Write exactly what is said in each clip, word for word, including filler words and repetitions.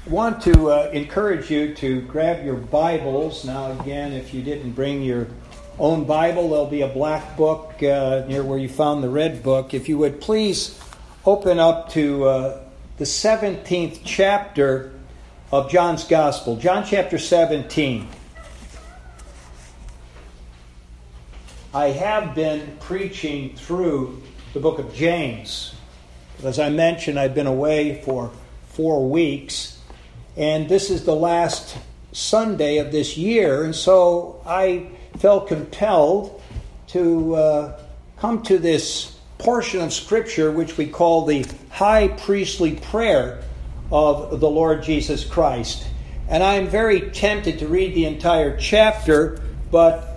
I want to uh, encourage you to grab your Bibles. Now, again, if you didn't bring your own Bible, there'll be a black book uh, near where you found the red book. If you would please open up to uh, the seventeenth chapter of John's Gospel. John chapter seventeen. I have been preaching through the book of James. As I mentioned, I've been away for four weeks. And this is the last Sunday of this year, and so I felt compelled to uh, come to this portion of Scripture which we call the high priestly prayer of the Lord Jesus Christ. And I'm very tempted to read the entire chapter, but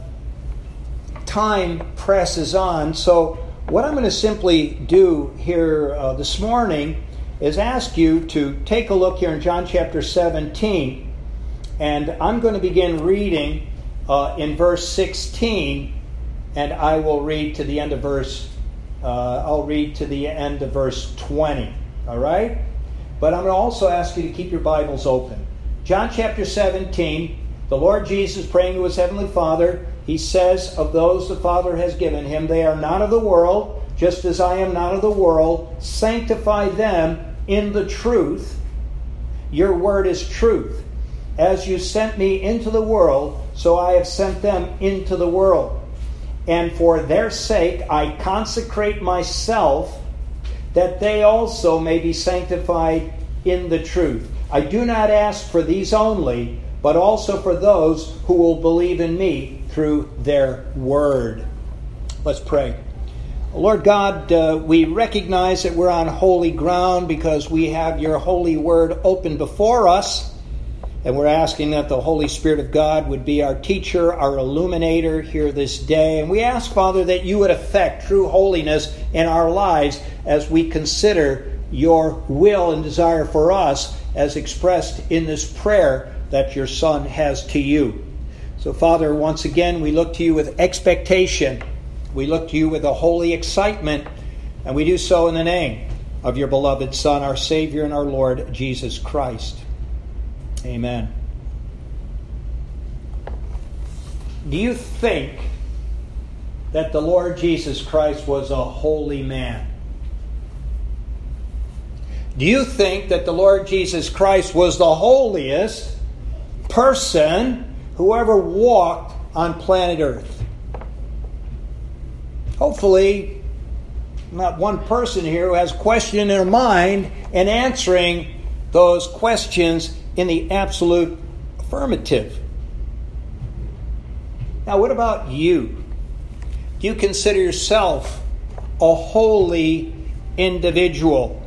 time presses on. So what I'm going to simply do here uh, this morning is ask you to take a look here in John chapter seventeen, and I'm going to begin reading uh, in verse sixteen, and I will read to the end of verse. Uh, I'll read to the end of verse twenty. All right, but I'm going to also ask you to keep your Bibles open. John chapter seventeen. The Lord Jesus praying to His heavenly Father. He says, "Of those the Father has given Him, they are not of the world, just as I am not of the world. Sanctify them in the truth. Your word is truth. As you sent me into the world, so I have sent them into the world. And for their sake I consecrate myself, that they also may be sanctified in the truth. I do not ask for these only, but also for those who will believe in me through their word." Let's pray. Lord God, uh, we recognize that we're on holy ground because we have your holy word open before us. And we're asking that the Holy Spirit of God would be our teacher, our illuminator here this day. And we ask, Father, that you would effect true holiness in our lives as we consider your will and desire for us as expressed in this prayer that your Son has to you. So, Father, once again, we look to you with expectation. We look to you with a holy excitement, and we do so in the name of your beloved Son, our Savior and our Lord, Jesus Christ. Amen. Do you think that the Lord Jesus Christ was a holy man? Do you think that the Lord Jesus Christ was the holiest person who ever walked on planet Earth? Hopefully, not one person here who has a question in their mind and answering those questions in the absolute affirmative. Now, what about you? Do you consider yourself a holy individual?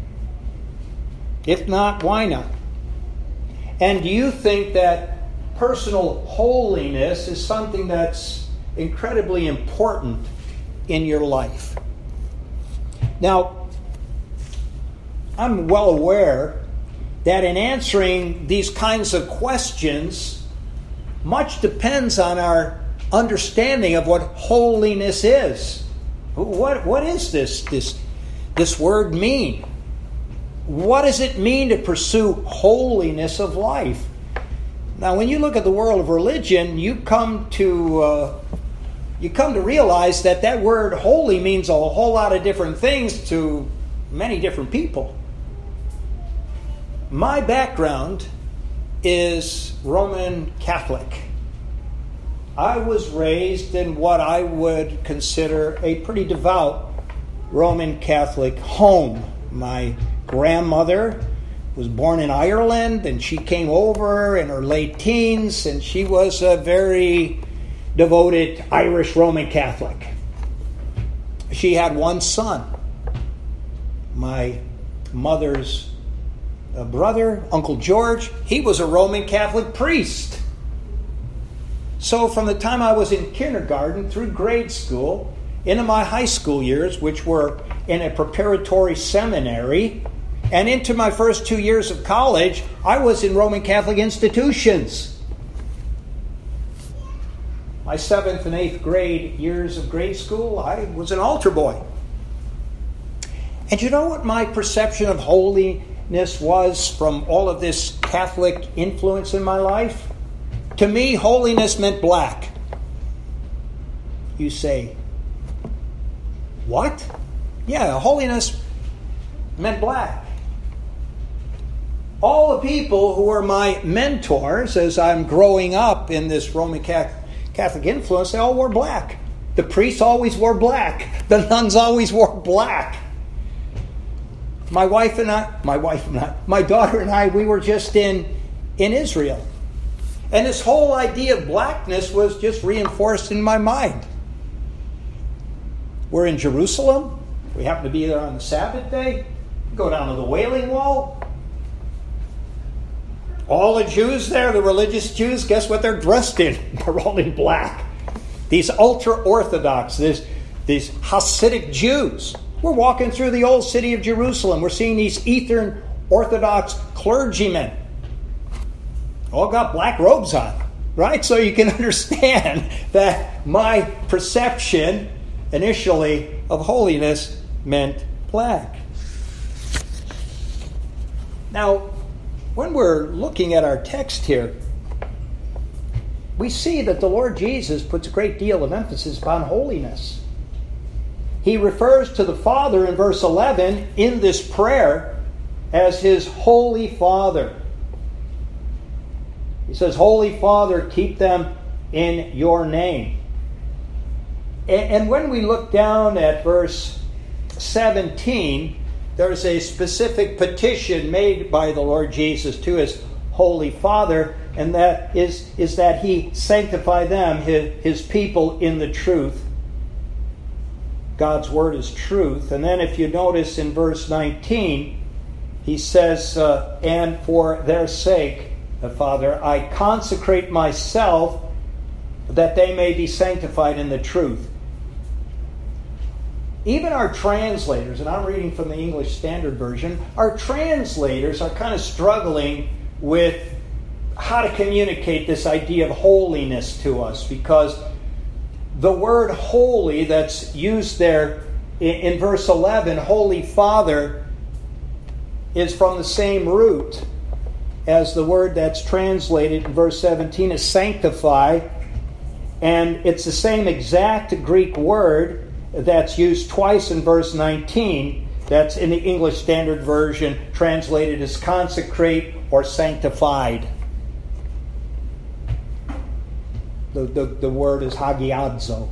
If not, why not? And do you think that personal holiness is something that's incredibly important in your life? Now, I'm well aware that in answering these kinds of questions, much depends on our understanding of what holiness is. What, what is this, this, this word mean? What does it mean to pursue holiness of life? Now, when you look at the world of religion, you come to uh, you come to realize that that word holy means a whole lot of different things to many different people. My background is Roman Catholic. I was raised in what I would consider a pretty devout Roman Catholic home. My grandmother was born in Ireland, and she came over in her late teens, and she was a very devoted Irish Roman Catholic. She had one son. My mother's brother, Uncle George, he was a Roman Catholic priest. So from the time I was in kindergarten through grade school, into my high school years, which were in a preparatory seminary, and into my first two years of college, I was in Roman Catholic institutions. My seventh and eighth grade years of grade school, I was an altar boy. And you know what my perception of holy holiness was from all of this Catholic influence in my life? To me, holiness meant black. You say, what? Yeah, holiness meant black. All the people who were my mentors as I'm growing up in this Roman Catholic influence, they all wore black. The priests always wore black. The nuns always wore black. My wife and I, my wife and I, my daughter and I, we were just in, in Israel. And this whole idea of blackness was just reinforced in my mind. We're in Jerusalem. We happen to be there on the Sabbath day. Go down to the Wailing Wall. All the Jews there, the religious Jews, guess what they're dressed in? They're all in black. These ultra-Orthodox, these, these Hasidic Jews. We're walking through the old city of Jerusalem. We're seeing these Eastern Orthodox clergymen. All got black robes on, right? So you can understand that my perception initially of holiness meant black. Now, when we're looking at our text here, we see that the Lord Jesus puts a great deal of emphasis upon holiness. He refers to the Father in verse eleven in this prayer as his Holy Father. He says, Holy Father, keep them in your name. And when we look down at verse seventeen, there's a specific petition made by the Lord Jesus to his Holy Father, and that is, is that he sanctify them, his, his people, in the truth. God's word is truth. And then if you notice in verse nineteen, he says, uh, and for their sake, uh, Father, I consecrate myself that they may be sanctified in the truth. Even our translators, and I'm reading from the English Standard Version, our translators are kind of struggling with how to communicate this idea of holiness to us, because the word holy that's used there in, in verse eleven, Holy Father, is from the same root as the word that's translated in verse seventeen as sanctify, and it's the same exact Greek word that's used twice in verse nineteen, that's in the English Standard Version translated as consecrate or sanctified. The, the, the word is hagiadzo.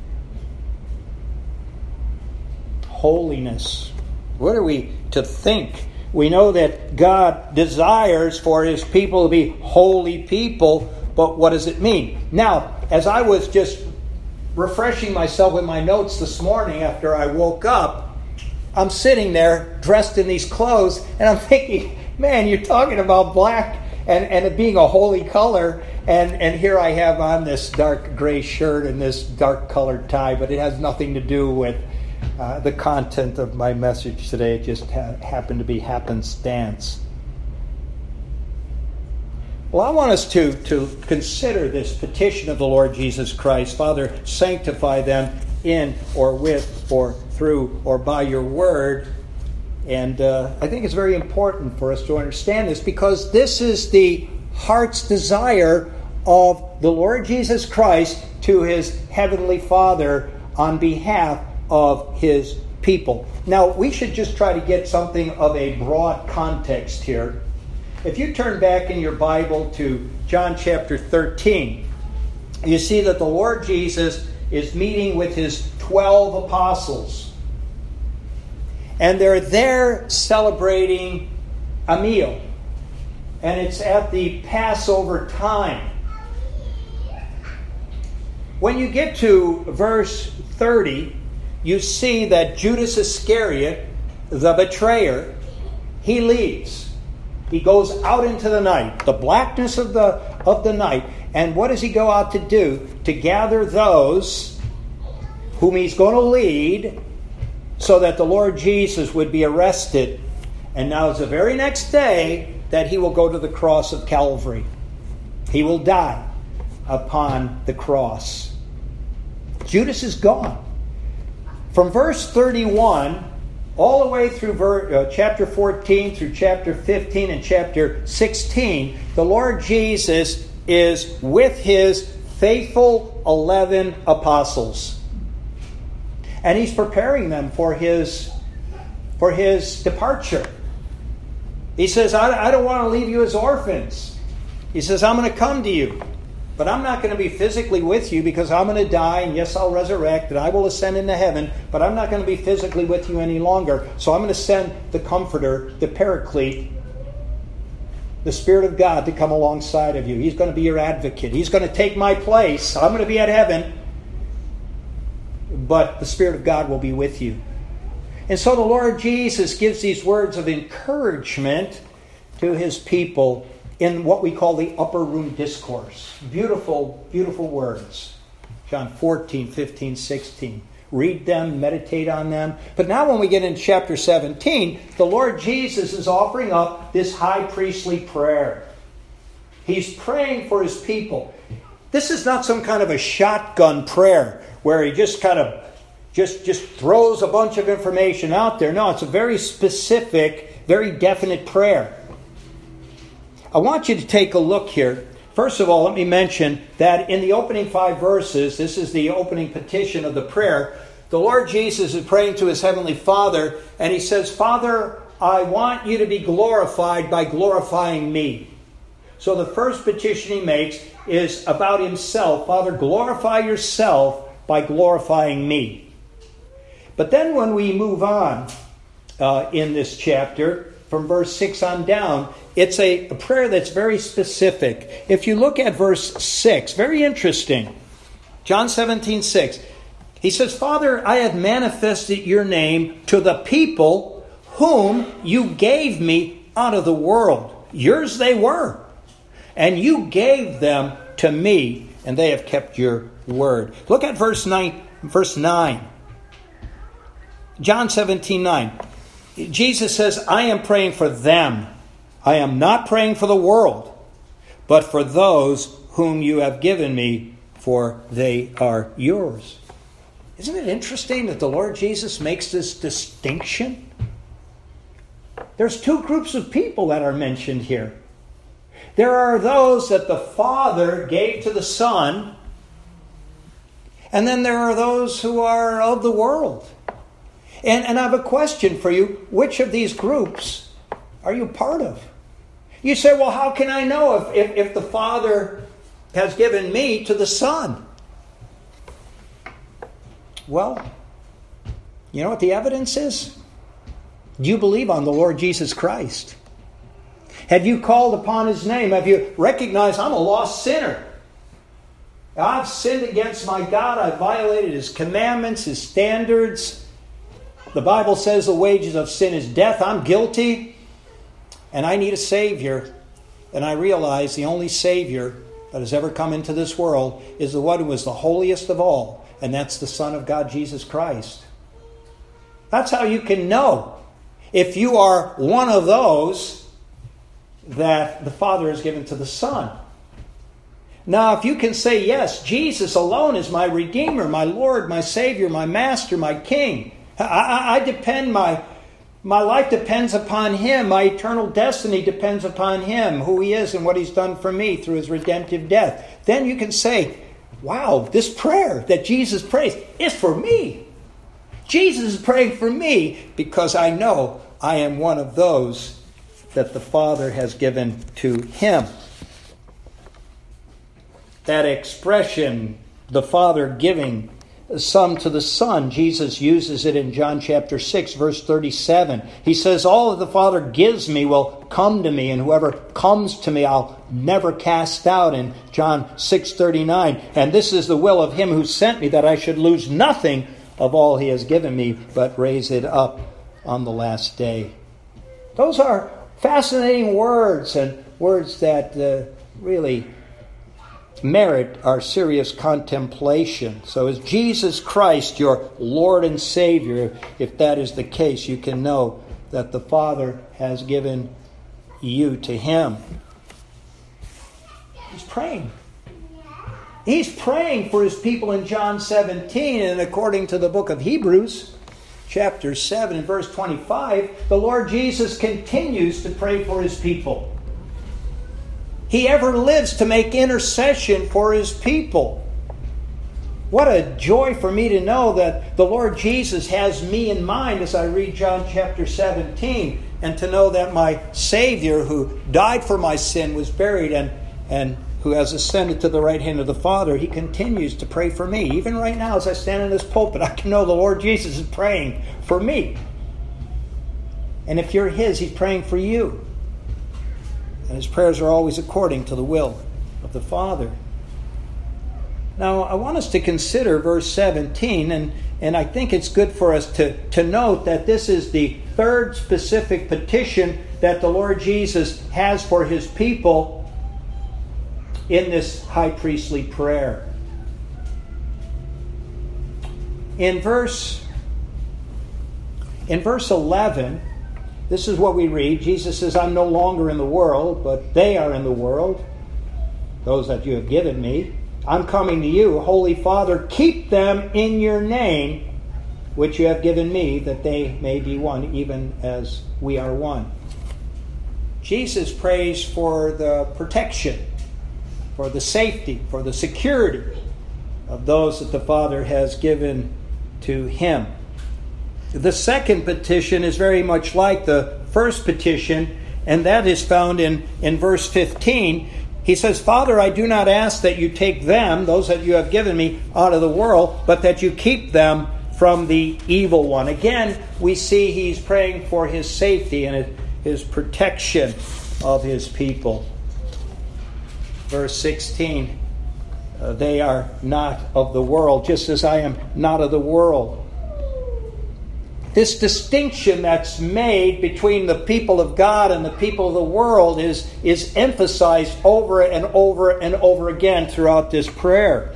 Holiness. What are we to think? We know that God desires for his people to be holy people, but what does it mean? Now, as I was just refreshing myself with my notes this morning after I woke up, I'm sitting there dressed in these clothes, and I'm thinking, man, you're talking about black and, and it being a holy color, and, and here I have on this dark gray shirt and this dark colored tie, but it has nothing to do with uh, the content of my message today. It just ha- happened to be happenstance. Well, I want us to, to consider this petition of the Lord Jesus Christ. Father, sanctify them in or with or through or by your word. And uh, I think it's very important for us to understand this, because this is the heart's desire of the Lord Jesus Christ to his heavenly Father on behalf of his people. Now, we should just try to get something of a broad context here. If you turn back in your Bible to John chapter thirteen, you see that the Lord Jesus is meeting with his twelve apostles. And they're there celebrating a meal. And it's at the Passover time. When you get to verse thirty, you see that Judas Iscariot, the betrayer, he leaves. He goes out into the night, the blackness of the of the night. And what does he go out to do? To gather those whom he's going to lead so that the Lord Jesus would be arrested. And now it's the very next day that he will go to the cross of Calvary. He will die upon the cross. Judas is gone. From verse thirty-one all the way through ver, uh, chapter fourteen, through chapter fifteen, and chapter sixteen, the Lord Jesus is with his faithful eleven apostles. And he's preparing them for his, for his departure. He says, I, I don't want to leave you as orphans. He says, I'm going to come to you. But I'm not going to be physically with you because I'm going to die, and yes, I'll resurrect, and I will ascend into heaven, but I'm not going to be physically with you any longer. So I'm going to send the Comforter, the Paraclete, the Spirit of God to come alongside of you. He's going to be your advocate. He's going to take my place. I'm going to be at heaven, but the Spirit of God will be with you. And so the Lord Jesus gives these words of encouragement to his people in what we call the upper room discourse. Beautiful, beautiful words. John fourteen, fifteen, sixteen. Read them, meditate on them. But now when we get into chapter seventeen, the Lord Jesus is offering up this high priestly prayer. He's praying for his people. This is not some kind of a shotgun prayer where he just kind of just, just throws a bunch of information out there. No, it's a very specific, very definite prayer. I want you to take a look here. First of all, let me mention that in the opening five verses, this is the opening petition of the prayer, the Lord Jesus is praying to his heavenly Father, and he says, Father, I want you to be glorified by glorifying me. So the first petition he makes is about himself. Father, glorify yourself by glorifying me. But then when we move on uh, in this chapter, from verse six on down, it's a, a prayer that's very specific. If you look at verse six, very interesting. John seventeen, six. He says, Father, I have manifested your name to the people whom you gave me out of the world. Yours they were. And you gave them to me, and they have kept your word. Look at verse nine. Verse nine. John seventeen, nine. Jesus says, I am praying for them. I am not praying for the world, but for those whom you have given me, for they are yours. Isn't it interesting that the Lord Jesus makes this distinction? There's two groups of people that are mentioned here. There are those that the Father gave to the Son, and then there are those who are of the world. And, and I have a question for you. Which of these groups are you part of? You say, well, how can I know if, if, if the Father has given me to the Son? Well, you know what the evidence is? Do you believe on the Lord Jesus Christ? Have you called upon his name? Have you recognized I'm a lost sinner? I've sinned against my God. I've violated his commandments, his standards. The Bible says the wages of sin is death. I'm guilty, and I need a Savior. And I realize the only Savior that has ever come into this world is the one who is the holiest of all, and that's the Son of God, Jesus Christ. That's how you can know if you are one of those that the Father has given to the Son. Now, if you can say, yes, Jesus alone is my Redeemer, my Lord, my Savior, my Master, my King. I, I, I depend, my, my life depends upon him. My eternal destiny depends upon him, who he is and what he's done for me through his redemptive death. Then you can say, wow, this prayer that Jesus prays is for me. Jesus is praying for me because I know I am one of those that the Father has given to him. That expression, the Father giving some to the Son, Jesus uses it in John chapter six, verse thirty-seven. He says, all that the Father gives me will come to me, and whoever comes to me I'll never cast out, in John six thirty-nine. And this is the will of him who sent me, that I should lose nothing of all he has given me, but raise it up on the last day. Those are fascinating words, and words that uh, really merit our serious contemplation. So is Jesus Christ your Lord and Savior? If that is the case, you can know that the Father has given you to him. He's praying. He's praying for his people in John seventeen, and according to the book of Hebrews, chapter seven and verse twenty-five, the Lord Jesus continues to pray for his people. He ever lives to make intercession for his people. What a joy for me to know that the Lord Jesus has me in mind as I read John chapter seventeen, and to know that my Savior who died for my sin was buried and, and who has ascended to the right hand of the Father, he continues to pray for me. Even right now as I stand in this pulpit, I can know the Lord Jesus is praying for me. And if you're his, he's praying for you. And his prayers are always according to the will of the Father. Now, I want us to consider verse seventeen, and, and I think it's good for us to, to note that this is the third specific petition that the Lord Jesus has for his people in this high priestly prayer. In verse, in verse eleven, this is what we read. Jesus says, I'm no longer in the world, but they are in the world, those that you have given me. I'm coming to you, Holy Father, keep them in your name, which you have given me, that they may be one, even as we are one. Jesus prays for the protection, for the safety, for the security of those that the Father has given to him. The second petition is very much like the first petition, and that is found in, in verse fifteen. He says, Father, I do not ask that you take them, those that you have given me, out of the world, but that you keep them from the evil one. Again, we see he's praying for his safety and his protection of his people. Verse sixteen, uh, they are not of the world, just as I am not of the world. This distinction that's made between the people of God and the people of the world is, is emphasized over and over and over again throughout this prayer.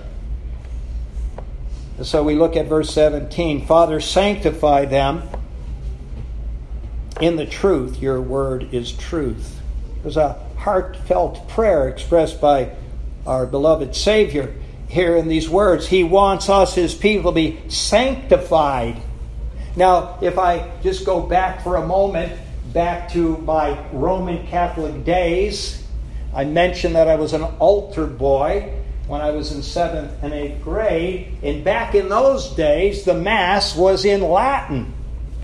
And so we look at verse seventeen. Father, sanctify them in the truth. Your word is truth. There's a heartfelt prayer expressed by our beloved Savior here in these words. He wants us, his people, to be sanctified. Now, if I just go back for a moment, back to my Roman Catholic days, I mentioned that I was an altar boy when I was in seventh and eighth grade. And back in those days, the Mass was in Latin.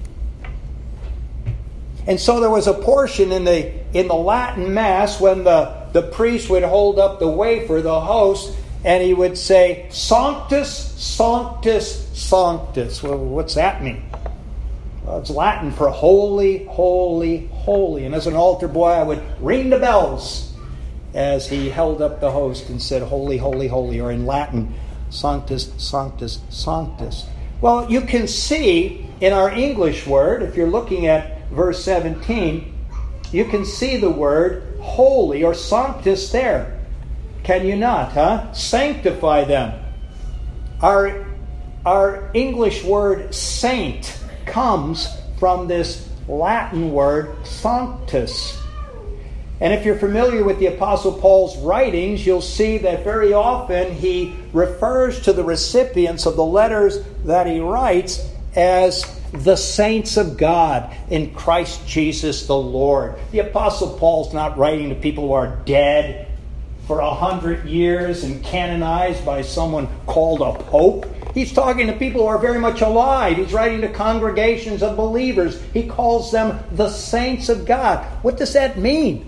And so there was a portion in the in the Latin Mass when the, the priest would hold up the wafer, the host, and he would say, Sanctus, Sanctus, Sanctus. Well, what's that mean? Well, it's Latin for holy, holy, holy. And as an altar boy, I would ring the bells as he held up the host and said, holy, holy, holy, or in Latin, Sanctus, Sanctus, Sanctus. Well, you can see in our English word, if you're looking at verse seventeen, you can see the word holy or sanctus there. Can you not, huh? Sanctify them. Our, our English word saint comes from this Latin word sanctus. And if you're familiar with the Apostle Paul's writings, you'll see that very often he refers to the recipients of the letters that he writes as the saints of God in Christ Jesus the Lord. The Apostle Paul's not writing to people who are dead for a hundred years and canonized by someone called a pope. He's talking to people who are very much alive. He's writing to congregations of believers. He calls them the saints of God. What does that mean?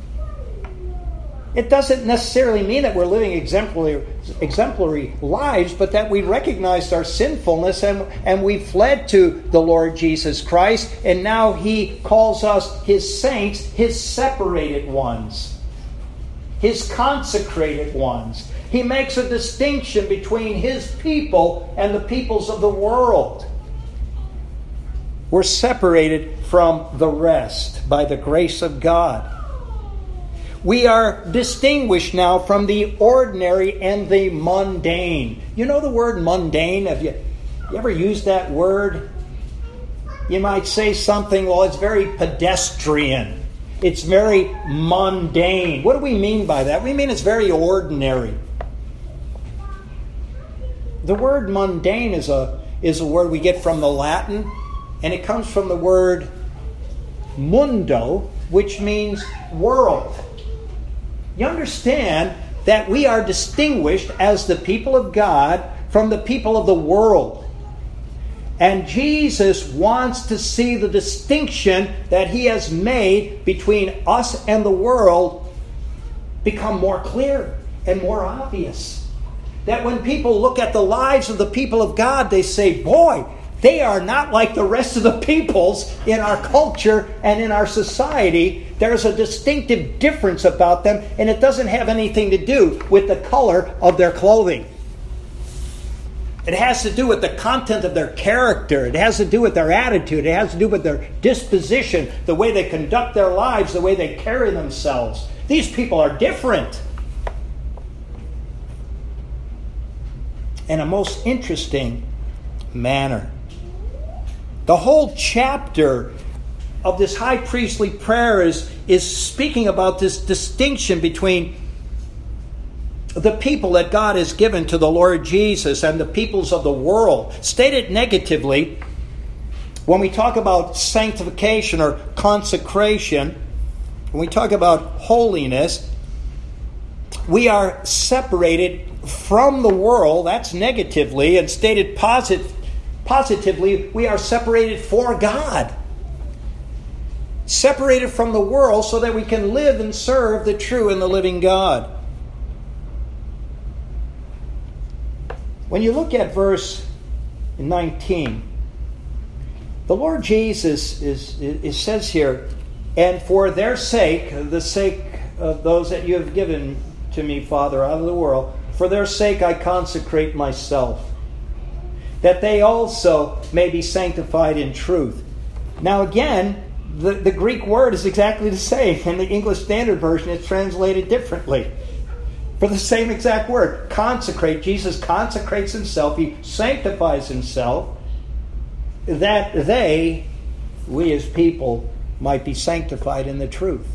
It doesn't necessarily mean that we're living exemplary, exemplary lives, but that we recognized our sinfulness and, and we fled to the Lord Jesus Christ, and now he calls us his saints, his separated ones, his consecrated ones. He makes a distinction between his people and the peoples of the world. We're separated from the rest by the grace of God. We are distinguished now from the ordinary and the mundane. You know the word mundane? Have you, you ever used that word? You might say something, well, it's very pedestrian. It's very mundane. What do we mean by that? We mean it's very ordinary. The word mundane is a, is a word we get from the Latin. and it comes from the word mundo, which means world. You understand that we are distinguished as the people of God from the people of the world. And Jesus wants to see the distinction that He has made between us and the world become more clear and more obvious. That when people look at the lives of the people of God, they say, boy, they are not like the rest of the peoples in our culture and in our society. There's a distinctive difference about them, and it doesn't have anything to do with the color of their clothing. It has to do with the content of their character. It has to do with their attitude. It has to do with their disposition, the way they conduct their lives, the way they carry themselves. These people are different. In a most interesting manner. The whole chapter of this high priestly prayer is, is speaking about this distinction between the people that God has given to the Lord Jesus and the peoples of the world. Stated negatively, when we talk about sanctification or consecration, when we talk about holiness, we are separated from the world. That's negatively. And stated posit- positively, we are separated for God. Separated from the world so that we can live and serve the true and the living God. When you look at verse nineteen, the Lord Jesus is, is says here, and for their sake, the sake of those that you have given to me, Father, out of the world, for their sake I consecrate myself, that they also may be sanctified in truth. Now again, the, the Greek word is exactly the same. In the English Standard Version, it's translated differently. For the same exact word, consecrate. Jesus consecrates Himself. He sanctifies Himself, that they, we as people, might be sanctified in the truth.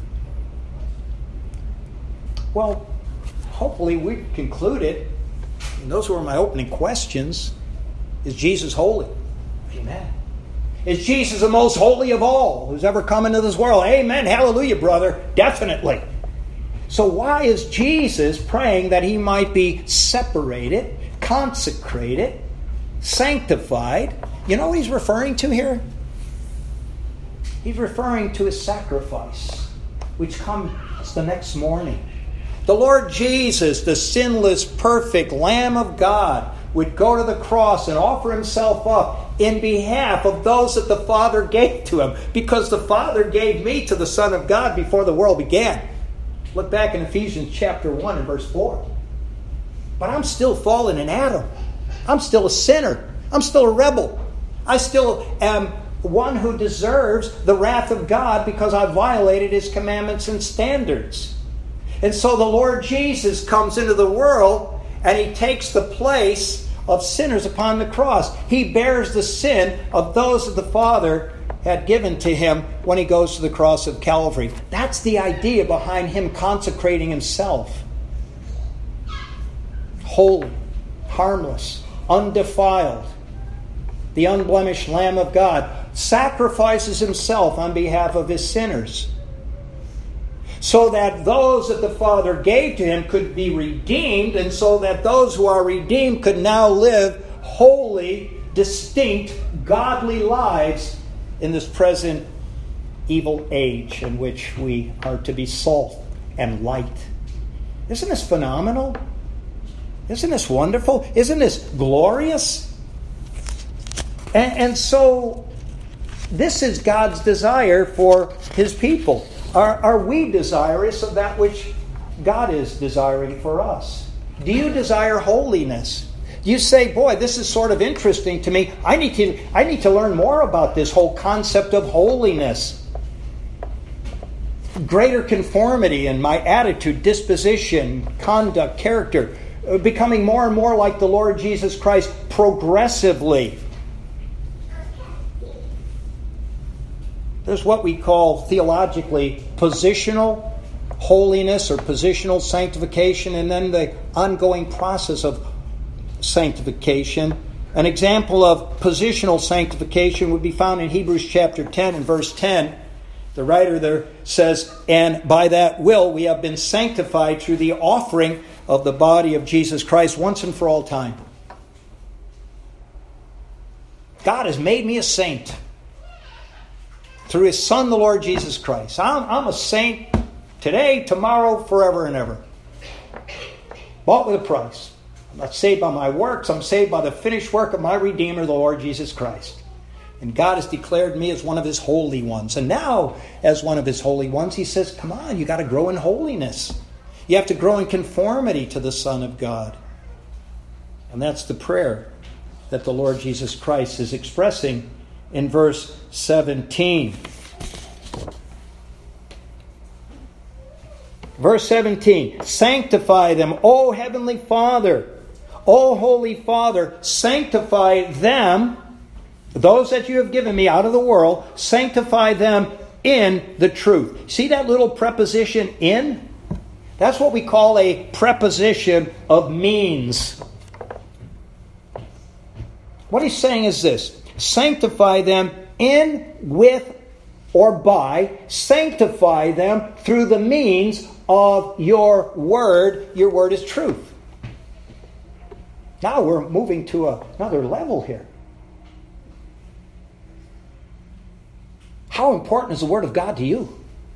Well, hopefully we've concluded, and those were my opening questions. Is Jesus holy? Amen. Is Jesus the most holy of all who's ever come into this world? Amen. Hallelujah, brother. Definitely. So why is Jesus praying that He might be separated, consecrated, sanctified? You know what He's referring to here? He's referring to His sacrifice, which comes the next morning. The Lord Jesus, the sinless, perfect Lamb of God, would go to the cross and offer Himself up in behalf of those that the Father gave to Him, because the Father gave me to the Son of God before the world began. Look back in Ephesians chapter one and verse four. But I'm still fallen in Adam. I'm still a sinner. I'm still a rebel. I still am one who deserves the wrath of God because I violated His commandments and standards. And so the Lord Jesus comes into the world and He takes the place of sinners upon the cross. He bears the sin of those that the Father had given to Him when He goes to the cross of Calvary. That's the idea behind Him consecrating Himself. Holy, harmless, undefiled, the unblemished Lamb of God sacrifices Himself on behalf of His sinners, so that those that the Father gave to Him could be redeemed, and so that those who are redeemed could now live holy, distinct, godly lives in this present evil age in which we are to be salt and light. Isn't this phenomenal? Isn't this wonderful? Isn't this glorious? And, and so this is God's desire for His people. Are, are we desirous of that which God is desiring for us? Do you desire holiness? You say, boy, this is sort of interesting to me. I need to, I need to learn more about this whole concept of holiness. Greater conformity in my attitude, disposition, conduct, character. Becoming more and more like the Lord Jesus Christ progressively. There's what we call theologically positional holiness or positional sanctification, and then the ongoing process of sanctification An example of positional sanctification would be found in Hebrews chapter ten and verse ten. The writer there says, "And by that will we have been sanctified through the offering of the body of Jesus Christ once and for all time." God has made me a saint through His Son, the Lord Jesus Christ. I'm, I'm a saint today, tomorrow, forever and ever. Bought with a price. I'm not saved by my works. I'm saved by the finished work of my Redeemer, the Lord Jesus Christ. And God has declared me as one of His holy ones. And now, as one of His holy ones, He says, come on, you got to grow in holiness. You have to grow in conformity to the Son of God. And that's the prayer that the Lord Jesus Christ is expressing in verse seventeen. Verse seventeen, "Sanctify them, O Heavenly Father, O Holy Father, sanctify them, those that you have given me out of the world, sanctify them in the truth." See that little preposition "in"? That's what we call a preposition of means. What he's saying is this: sanctify them in, with, or by. Sanctify them through the means of your word. Your word is truth. Now we're moving to a, another level here. How important is the Word of God to you?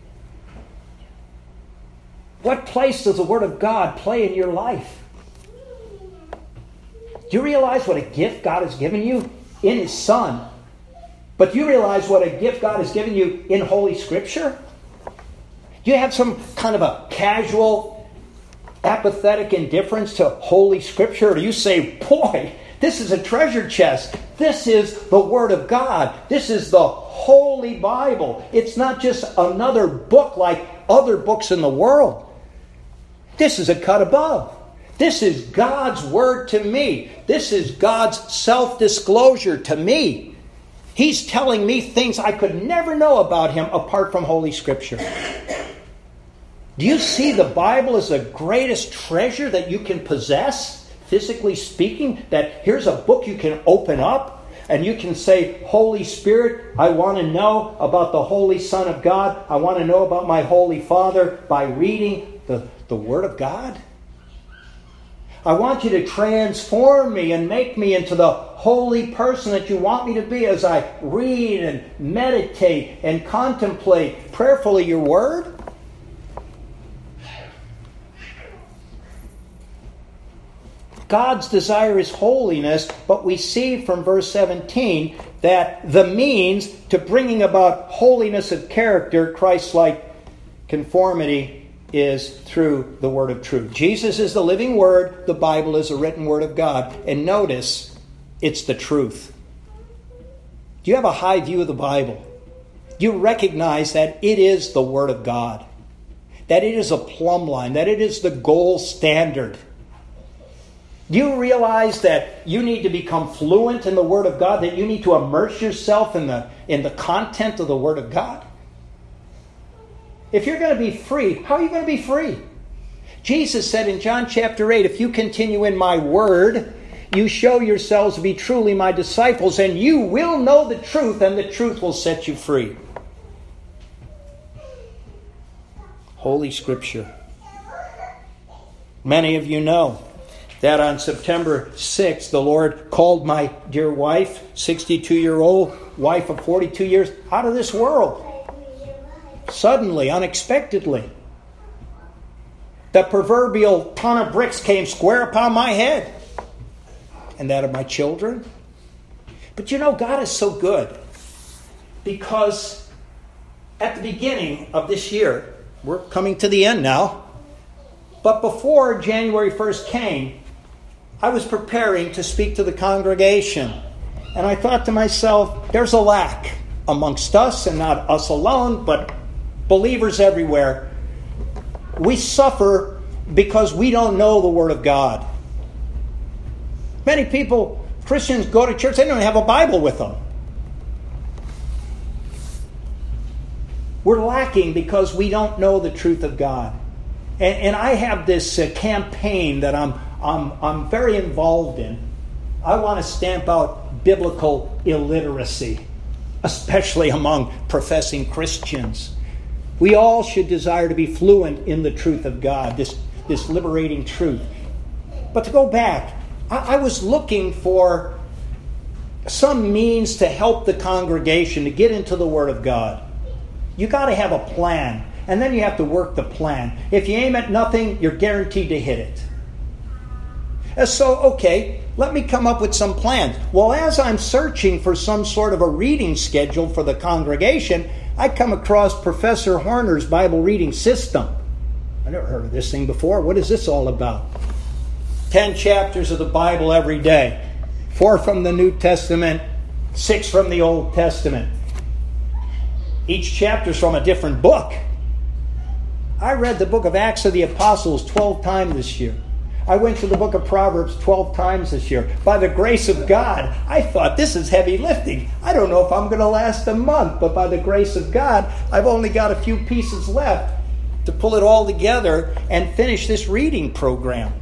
What place does the Word of God play in your life? Do you realize what a gift God has given you in His Son? But do you realize what a gift God has given you in Holy Scripture? Do you have some kind of a casual, apathetic indifference to Holy Scripture? Or do you say, boy, this is a treasure chest. This is the Word of God. This is the Holy Bible. It's not just another book like other books in the world. This is a cut above. This is God's Word to me. This is God's self-disclosure to me. He's telling me things I could never know about Him apart from Holy Scripture. Do you see the Bible as the greatest treasure that you can possess, physically speaking? That here's a book you can open up and you can say, Holy Spirit, I want to know about the Holy Son of God. I want to know about my Holy Father by reading the, the Word of God. I want you to transform me and make me into the holy person that you want me to be as I read and meditate and contemplate prayerfully your Word. God's desire is holiness, but we see from verse seventeen that the means to bringing about holiness of character, Christ-like conformity, is through the Word of truth. Jesus is the living Word. The Bible is a written Word of God. And notice, it's the truth. Do you have a high view of the Bible? Do you recognize that it is the Word of God? That it is a plumb line? That it is the gold standard? Do you realize that you need to become fluent in the Word of God? That you need to immerse yourself in the, in the content of the Word of God? If you're going to be free, how are you going to be free? Jesus said in John chapter eight, if you continue in my word, you show yourselves to be truly my disciples, and you will know the truth, and the truth will set you free. Holy Scripture. Many of you know that on September sixth, the Lord called my dear wife, sixty-two-year-old wife of forty-two years, out of this world. Suddenly, unexpectedly. The proverbial ton of bricks came square upon my head. And that of my children. But you know, God is so good. Because at the beginning of this year, we're coming to the end now. But before January first came, I was preparing to speak to the congregation. And I thought to myself, there's a lack amongst us, and not us alone, but believers everywhere. We suffer because we don't know the Word of God. Many people, Christians, go to church, they don't even have a Bible with them. We're lacking because we don't know the truth of God. And, and I have this uh, campaign that I'm, I'm, I'm very involved in. I want to stamp out biblical illiteracy, especially among professing Christians. We all should desire to be fluent in the truth of God, this, this liberating truth. But to go back, I, I was looking for some means to help the congregation to get into the Word of God. You got to have a plan, and then you have to work the plan. If you aim at nothing, you're guaranteed to hit it. And so, okay, let me come up with some plans. Well, as I'm searching for some sort of a reading schedule for the congregation, I come across Professor Horner's Bible reading system. I never heard of this thing before. What is this all about? Ten chapters of the Bible every day. Four from the New Testament, six from the Old Testament. Each chapter is from a different book. I read the book of Acts of the Apostles twelve times this year. I went to the book of Proverbs twelve times this year. By the grace of God, I thought, this is heavy lifting. I don't know if I'm going to last a month, but by the grace of God, I've only got a few pieces left to pull it all together and finish this reading program.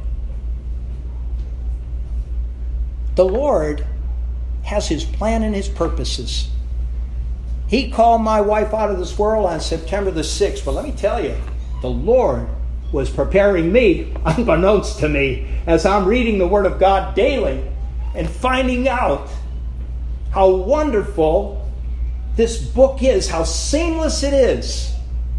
The Lord has His plan and His purposes. He called my wife out of this world on September the sixth, but let me tell you, the Lord was preparing me, unbeknownst to me, as I'm reading the Word of God daily and finding out how wonderful this book is, how seamless it is,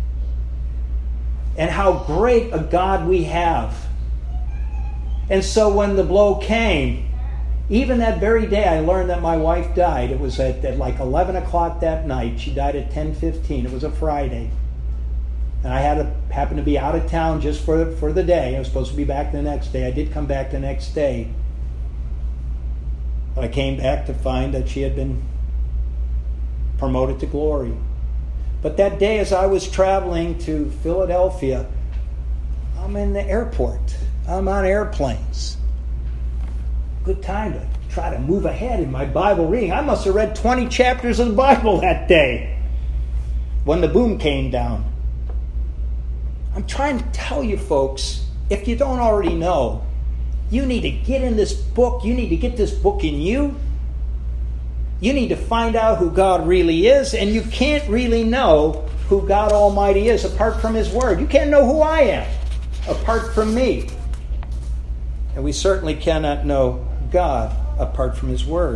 and how great a God we have. And so when the blow came, even that very day I learned that my wife died. It was at, at like eleven o'clock that night. She died at ten fifteen. It was a Friday. And I had to happen to be out of town just for, for the day. I was supposed to be back the next day. I did come back the next day. But I came back to find that she had been promoted to glory. But that day as I was traveling to Philadelphia, I'm in the airport. I'm on airplanes. Good time to try to move ahead in my Bible reading. I must have read twenty chapters of the Bible that day when the boom came down. I'm trying to tell you folks, if you don't already know, you need to get in this book. You need to get this book in you. You need to find out who God really is, and you can't really know who God Almighty is apart from His Word. You can't know who I am apart from me. And we certainly cannot know God apart from His Word.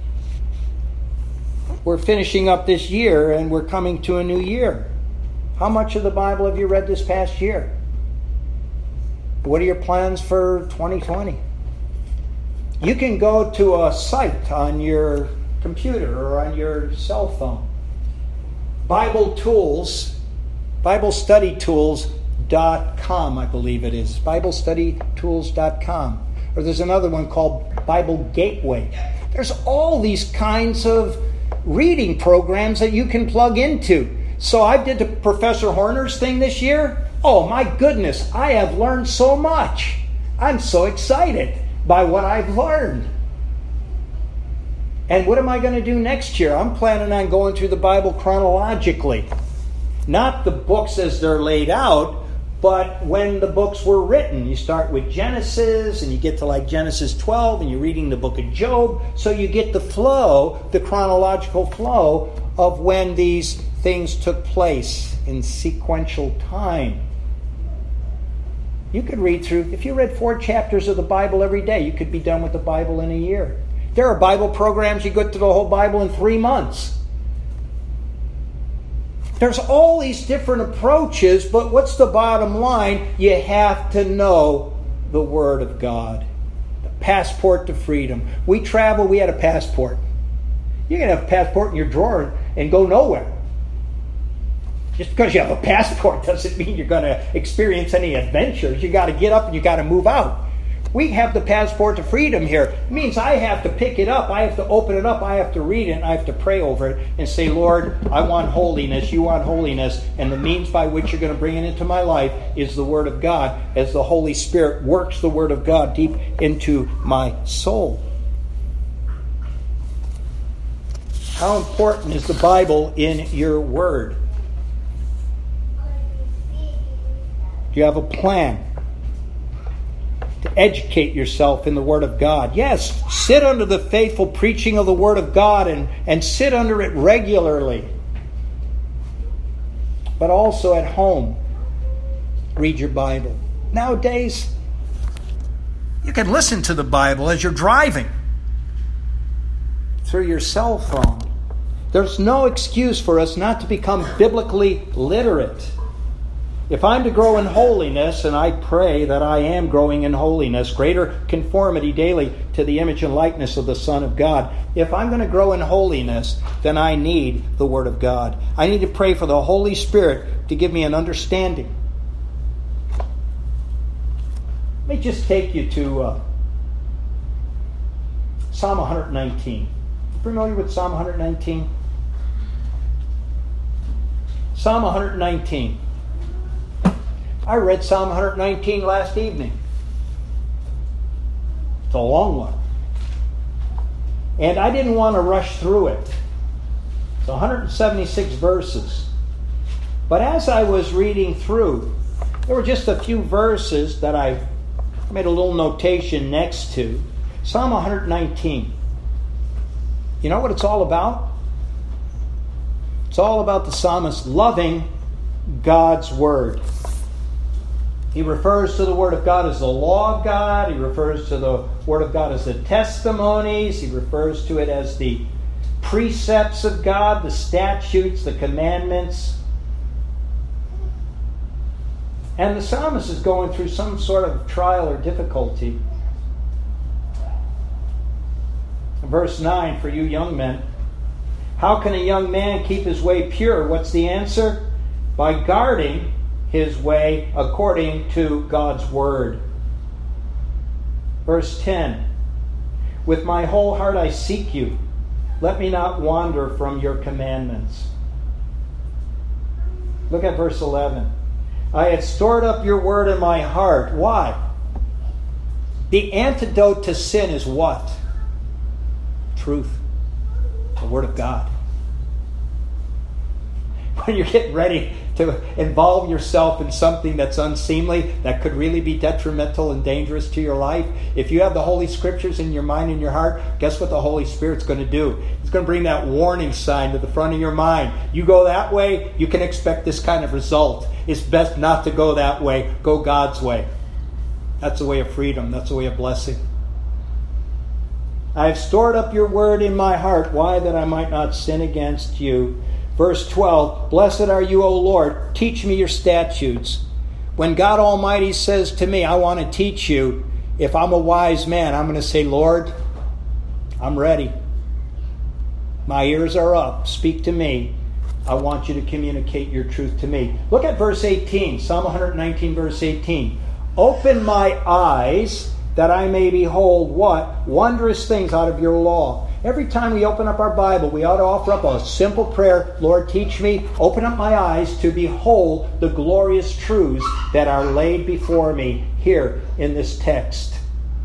We're finishing up this year, and we're coming to a new year. How much of the Bible have you read this past year? What are your plans for twenty twenty? You can go to a site on your computer or on your cell phone. Bible Tools, Bible Study Tools dot com, I believe it is. Bible Study Tools dot com. Or there's another one called Bible Gateway. There's all these kinds of reading programs that you can plug into. So I did the Professor Horner's thing this year. Oh my goodness, I have learned so much. I'm so excited by what I've learned. And what am I going to do next year? I'm planning on going through the Bible chronologically. Not the books as they're laid out, but when the books were written. You start with Genesis, and you get to like Genesis twelve, and you're reading the book of Job. So you get the flow, the chronological flow of when these things took place in sequential time. You could read through, if you read four chapters of the Bible every day, you could be done with the Bible in a year. There are Bible programs, you go through the whole Bible in three months. There's all these different approaches, but what's the bottom line? You have to know the Word of God. The passport to freedom. We travel, we had a passport. You can have a passport in your drawer and go nowhere. Just because you have a passport doesn't mean you're going to experience any adventures. You got to get up and you got to move out. We have the passport to freedom here. It means I have to pick it up. I have to open it up. I have to read it. And I have to pray over it and say, Lord, I want holiness. You want holiness. And the means by which you're going to bring it into my life is the Word of God, as the Holy Spirit works the Word of God deep into my soul. How important is the Bible in your Word? Do you have a plan? to educate yourself in the Word of God. Yes, sit under the faithful preaching of the Word of God and, and sit under it regularly. But also at home, read your Bible. Nowadays, you can listen to the Bible as you're driving through your cell phone. There's no excuse for us not to become biblically literate. If I'm to grow in holiness, and I pray that I am growing in holiness, greater conformity daily to the image and likeness of the Son of God, if I'm going to grow in holiness, then I need the Word of God. I need to pray for the Holy Spirit to give me an understanding. Let me just take you to uh, Psalm one nineteen. Familiar with Psalm one nineteen? Psalm one nineteen. I read Psalm one nineteen last evening. It's a long one. And I didn't want to rush through it. It's one hundred seventy-six verses. But as I was reading through, there were just a few verses that I made a little notation next to. Psalm one nineteen. You know what it's all about? It's all about the psalmist loving God's Word. He refers to the Word of God as the law of God. He refers to the Word of God as the testimonies. He refers to it as the precepts of God, the statutes, the commandments. And the psalmist is going through some sort of trial or difficulty. Verse nine for you young men. How can a young man keep his way pure? What's the answer? By guarding his way according to God's Word. Verse ten. With my whole heart I seek you. Let me not wander from your commandments. Look at verse eleven. I had stored up your word in my heart. Why? The antidote to sin is what? Truth. The Word of God. When you're getting ready to involve yourself in something that's unseemly, that could really be detrimental and dangerous to your life, if you have the Holy Scriptures in your mind and your heart, guess what the Holy Spirit's going to do? He's going to bring that warning sign to the front of your mind. You go that way, you can expect this kind of result. It's best not to go that way. Go God's way. That's the way of freedom. That's the way of blessing. I have stored up your word in my heart. Why? That I might not sin against you. Verse twelve, blessed are you, O Lord. Teach me your statutes. When God Almighty says to me, I want to teach you, if I'm a wise man, I'm going to say, Lord, I'm ready. My ears are up. Speak to me. I want you to communicate your truth to me. Look at verse eighteen. Psalm one nineteen, verse eighteen. Open my eyes that I may behold what? Wondrous things out of your law. Every time we open up our Bible, we ought to offer up a simple prayer. Lord, teach me, open up my eyes to behold the glorious truths that are laid before me here in this text.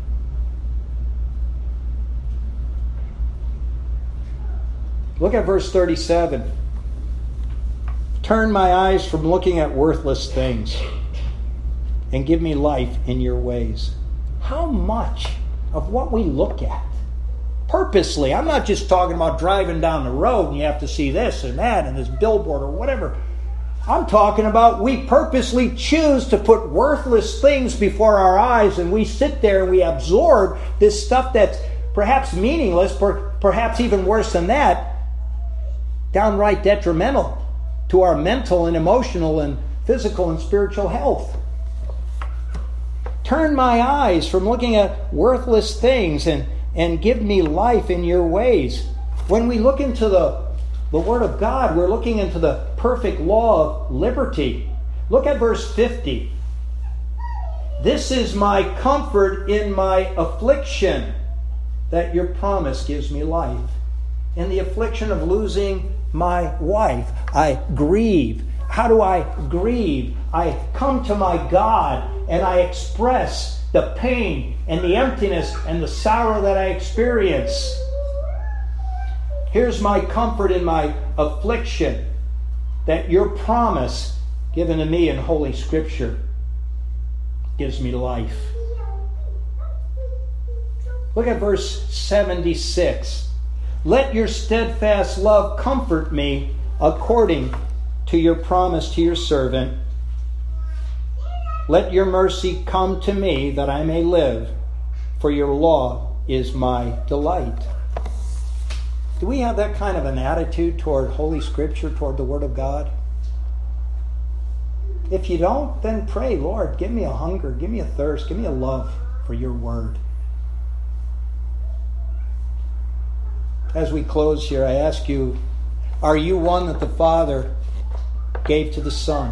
Look at verse thirty-seven. Turn my eyes from looking at worthless things and give me life in your ways. How much of what we look at, purposely, I'm not just talking about driving down the road and you have to see this and that and this billboard or whatever. I'm talking about we purposely choose to put worthless things before our eyes, and we sit there and we absorb this stuff that's perhaps meaningless, per, perhaps even worse than that, downright detrimental to our mental and emotional and physical and spiritual health. Turn my eyes from looking at worthless things and, and give me life in your ways. When we look into the, the Word of God, we're looking into the perfect law of liberty. Look at verse fifty. This is my comfort in my affliction, that your promise gives me life. In the affliction of losing my wife, I grieve. How do I grieve? I come to my God and I express the pain and the emptiness and the sorrow that I experience. Here's my comfort in my affliction, that your promise given to me in Holy Scripture gives me life. Look at verse seventy-six. Let your steadfast love comfort me according to your promise to your servant. Let your mercy come to me that I may live, for your law is my delight. Do we have that kind of an attitude toward Holy Scripture, toward the Word of God? If you don't, then pray, Lord, give me a hunger, give me a thirst, give me a love for your Word. As we close here, I ask you, are you one that the Father gave to the Son?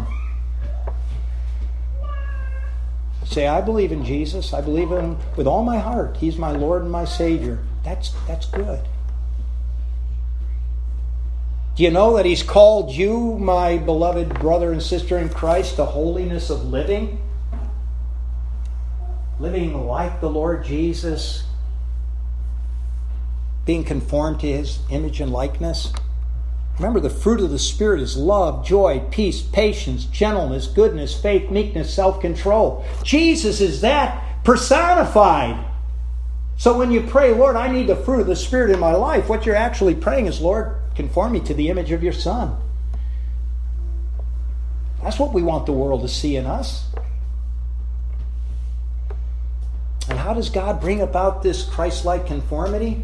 Say, I believe in Jesus. I believe in Him with all my heart. He's my Lord and my Savior. That's, that's good. Do you know that He's called you, my beloved brother and sister in Christ, to holiness of living? Living like the Lord Jesus, being conformed to His image and likeness. Remember, the fruit of the Spirit is love, joy, peace, patience, gentleness, goodness, faith, meekness, self-control. Jesus is that personified. So when you pray, Lord, I need the fruit of the Spirit in my life, what you're actually praying is, Lord, conform me to the image of your Son. That's what we want the world to see in us. And how does God bring about this Christ-like conformity?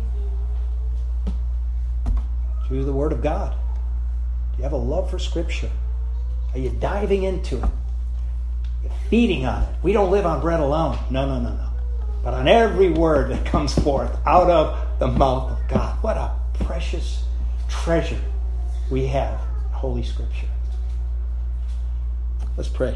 Through the Word of God. Do you have a love for Scripture? Are you diving into it? You're feeding on it. We don't live on bread alone. No, no, no, no. But on every word that comes forth out of the mouth of God. What a precious treasure we have in Holy Scripture. Let's pray.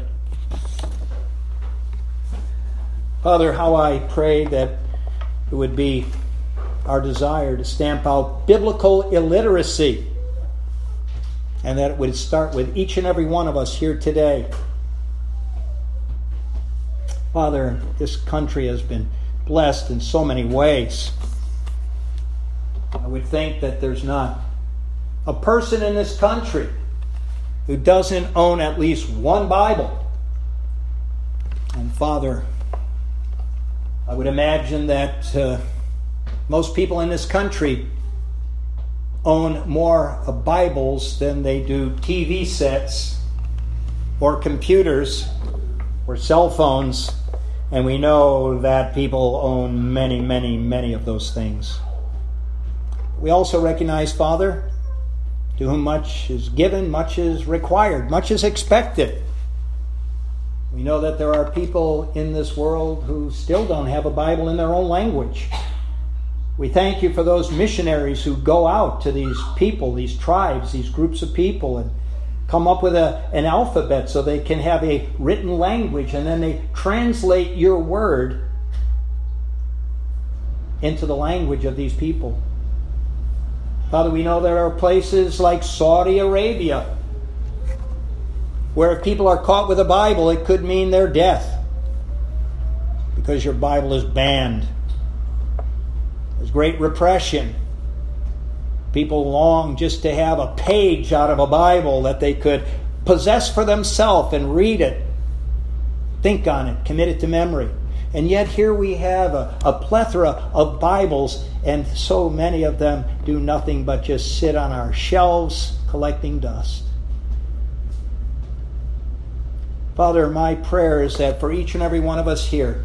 Father, how I pray that it would be our desire to stamp out biblical illiteracy, and that it would start with each and every one of us here today. Father, this country has been blessed in so many ways. I would think that there's not a person in this country who doesn't own at least one Bible. And Father, I would imagine that uh, most people in this country own more Bibles than they do T V sets or computers or cell phones. And we know that people own many, many, many of those things. We also recognize, Father, to whom much is given, much is required, much is expected. We know that there are people in this world who still don't have a Bible in their own language. We thank you for those missionaries who go out to these people, these tribes, these groups of people, and come up with a, an alphabet so they can have a written language, and then they translate your word into the language of these people. Father, we know there are places like Saudi Arabia where if people are caught with a Bible, it could mean their death because your Bible is banned. There's great repression. People long just to have a page out of a Bible that they could possess for themselves and read it, think on it, commit it to memory. And yet here we have a, a plethora of Bibles, and so many of them do nothing but just sit on our shelves collecting dust. Father, my prayer is that for each and every one of us here,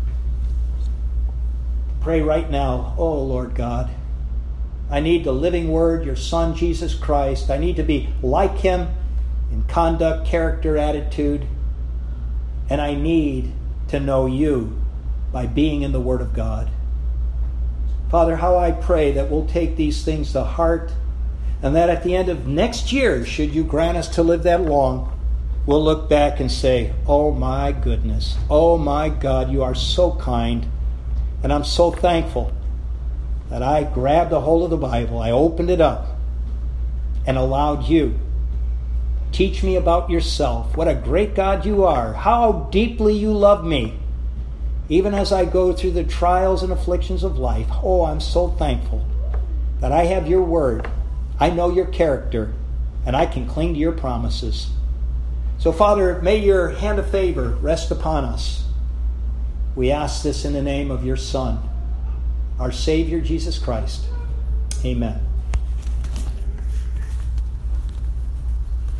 pray right now, oh Lord God, I need the living Word, your Son, Jesus Christ. I need to be like Him in conduct, character, attitude. And I need to know you by being in the Word of God. Father, how I pray that we'll take these things to heart, and that at the end of next year, should you grant us to live that long, we'll look back and say, oh my goodness, oh my God, you are so kind. And I'm so thankful that I grabbed a hold of the Bible, I opened it up, and allowed you. Teach me about yourself. What a great God you are. How deeply you love me. Even as I go through the trials and afflictions of life. Oh, I'm so thankful that I have your word. I know your character, and I can cling to your promises. So, Father, may your hand of favor rest upon us. We ask this in the name of your Son, our Savior Jesus Christ. Amen.